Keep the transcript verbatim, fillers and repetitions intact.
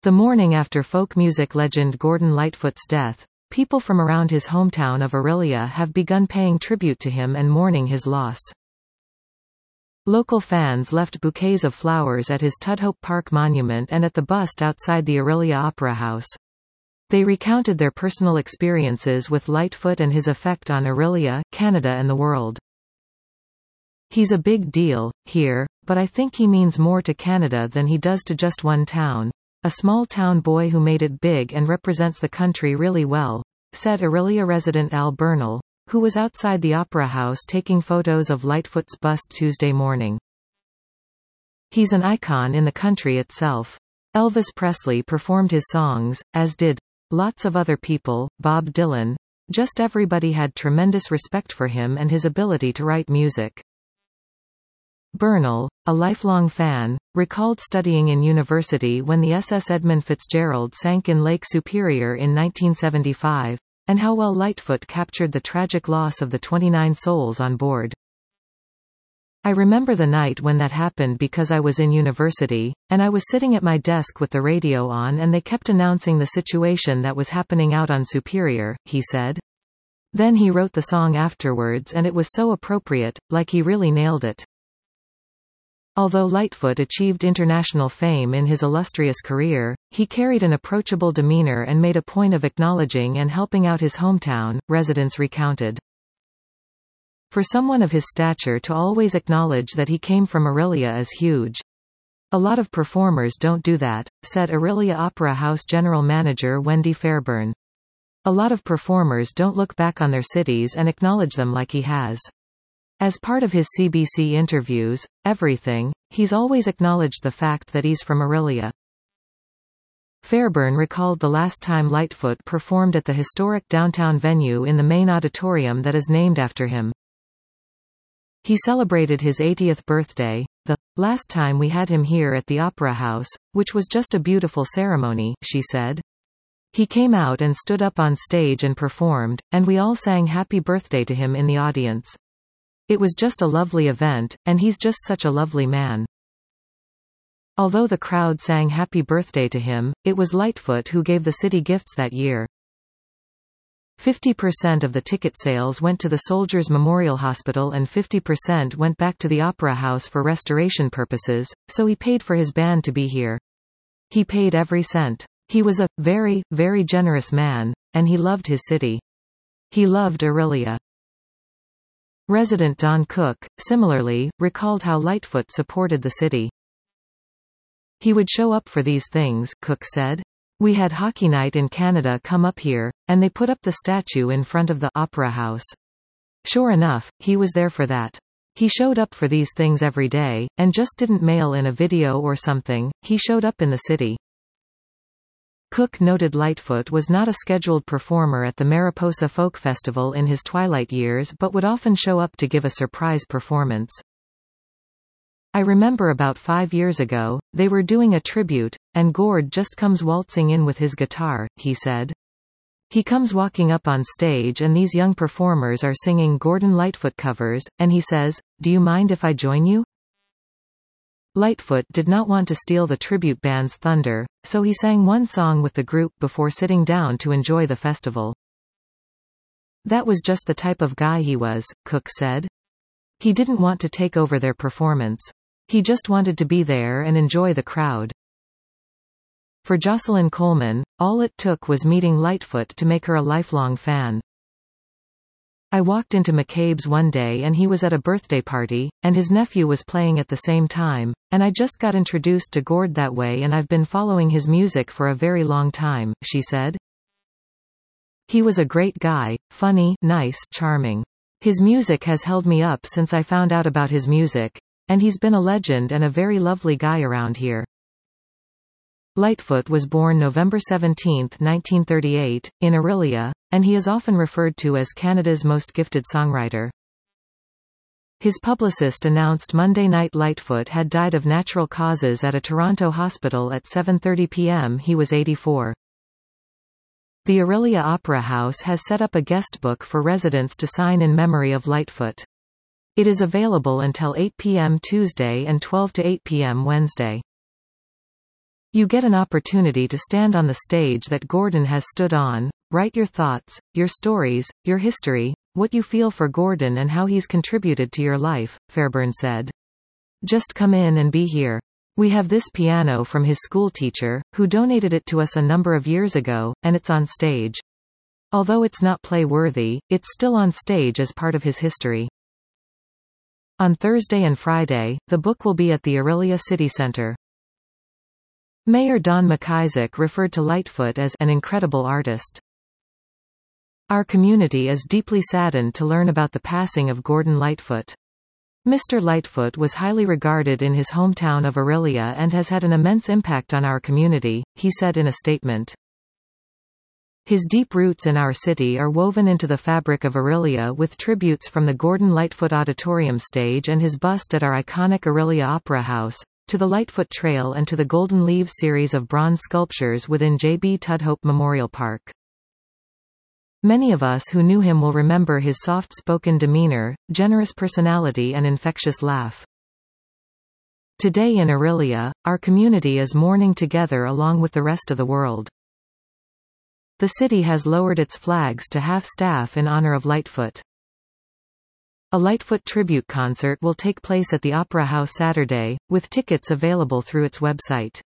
The morning after folk music legend Gordon Lightfoot's death, people from around his hometown of Orillia have begun paying tribute to him and mourning his loss. Local fans left bouquets of flowers at his Tudhope Park monument and at the bust outside the Orillia Opera House. They recounted their personal experiences with Lightfoot and his effect on Orillia, Canada and the world. "He's a big deal here, but I think he means more to Canada than he does to just one town. A small town boy who made it big and represents the country really well," said Orillia resident Al Bernal, who was outside the Opera House taking photos of Lightfoot's bust Tuesday morning. "He's an icon in the country itself. Elvis Presley performed his songs, as did lots of other people, Bob Dylan. Just everybody had tremendous respect for him and his ability to write music." Bernal, a lifelong fan, recalled studying in university when the S S Edmund Fitzgerald sank in Lake Superior in nineteen seventy-five, and how well Lightfoot captured the tragic loss of the twenty-nine souls on board. "I remember the night when that happened because I was in university, and I was sitting at my desk with the radio on and they kept announcing the situation that was happening out on Superior," he said. Then he wrote the song afterwards and it was so appropriate, like he really nailed it. Although Lightfoot achieved international fame in his illustrious career, he carried an approachable demeanor and made a point of acknowledging and helping out his hometown, residents recounted. "For someone of his stature to always acknowledge that he came from Orillia is huge. A lot of performers don't do that," said Orillia Opera House General Manager Wendy Fairburn. "A lot of performers don't look back on their cities and acknowledge them like he has. As part of his C B C interviews, everything, he's always acknowledged the fact that he's from Orillia." Fairburn recalled the last time Lightfoot performed at the historic downtown venue in the main auditorium that is named after him. "He celebrated his eightieth birthday, the last time we had him here at the Opera House, which was just a beautiful ceremony," she said. "He came out and stood up on stage and performed, and we all sang happy birthday to him in the audience. It was just a lovely event, and he's just such a lovely man." Although the crowd sang happy birthday to him, it was Lightfoot who gave the city gifts that year. fifty percent of the ticket sales went to the Soldiers Memorial Hospital and fifty percent went back to the Opera House for restoration purposes, so he paid for his band to be here. "He paid every cent. He was a very, very generous man, and he loved his city. He loved Orillia." Resident Don Cook, similarly, recalled how Lightfoot supported the city. "He would show up for these things," Cook said. "We had hockey night in Canada come up here, and they put up the statue in front of the Opera House. Sure enough, he was there for that. He showed up for these things every day, and just didn't mail in a video or something, he showed up in the city." Cook noted Lightfoot was not a scheduled performer at the Mariposa Folk Festival in his twilight years but would often show up to give a surprise performance. "I remember about five years ago, they were doing a tribute, and Gord just comes waltzing in with his guitar," he said. "He comes walking up on stage and these young performers are singing Gordon Lightfoot covers, and he says, 'Do you mind if I join you?' Lightfoot did not want to steal the tribute band's thunder, so he sang one song with the group before sitting down to enjoy the festival. That was just the type of guy he was," Cook said. "He didn't want to take over their performance. He just wanted to be there and enjoy the crowd." For Jocelyn Coleman, all it took was meeting Lightfoot to make her a lifelong fan. "I walked into McCabe's one day and he was at a birthday party, and his nephew was playing at the same time, and I just got introduced to Gord that way and I've been following his music for a very long time," she said. "He was a great guy, funny, nice, charming. His music has held me up since I found out about his music, and he's been a legend and a very lovely guy around here." Lightfoot was born November seventeenth nineteen thirty-eight, in Orillia, and he is often referred to as Canada's most gifted songwriter. His publicist announced Monday night Lightfoot had died of natural causes at a Toronto hospital at seven thirty p m He was eighty-four. The Orillia Opera House has set up a guest book for residents to sign in memory of Lightfoot. It is available until eight p m Tuesday and twelve to eight p m Wednesday. You get an opportunity to stand on the stage that Gordon has stood on, write your thoughts, your stories, your history, what you feel for Gordon and how he's contributed to your life, Fairbairn said. Just come in and be here. We have this piano from his school teacher, who donated it to us a number of years ago, and it's on stage. Although it's not play-worthy, it's still on stage as part of his history. On Thursday and Friday, the book will be at the Orillia City Center. Mayor Don McIsaac referred to Lightfoot as an incredible artist. Our community is deeply saddened to learn about the passing of Gordon Lightfoot. Mister Lightfoot was highly regarded in his hometown of Orillia and has had an immense impact on our community, he said in a statement. His deep roots in our city are woven into the fabric of Orillia with tributes from the Gordon Lightfoot Auditorium stage and his bust at our iconic Orillia Opera House, to the Lightfoot Trail and to the Golden Leaves series of bronze sculptures within J B Tudhope Memorial Park. Many of us who knew him will remember his soft-spoken demeanor, generous personality and infectious laugh. Today in Orillia, our community is mourning together along with the rest of the world. The city has lowered its flags to half-staff in honor of Lightfoot. A Lightfoot tribute concert will take place at the Opera House Saturday, with tickets available through its website.